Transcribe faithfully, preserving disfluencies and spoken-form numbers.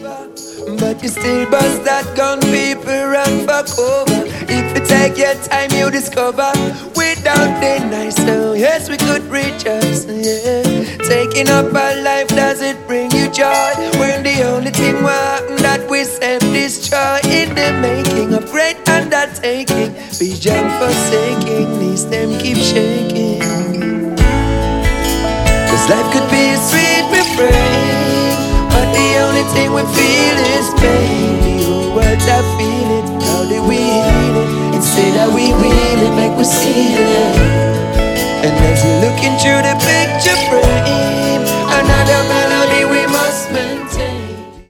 But you still bust that gun, people run for cover. If you take your time, you discover without deny. So yes, we could reach us, yeah. Taking up our life, does it bring you joy? When the only thing will happen that we self-destroy. In the making of great undertaking, vision forsaking, knees them keep shaking. Cause life could be sweet, we pray, but the only thing we feel is pain. The whole world I feel it.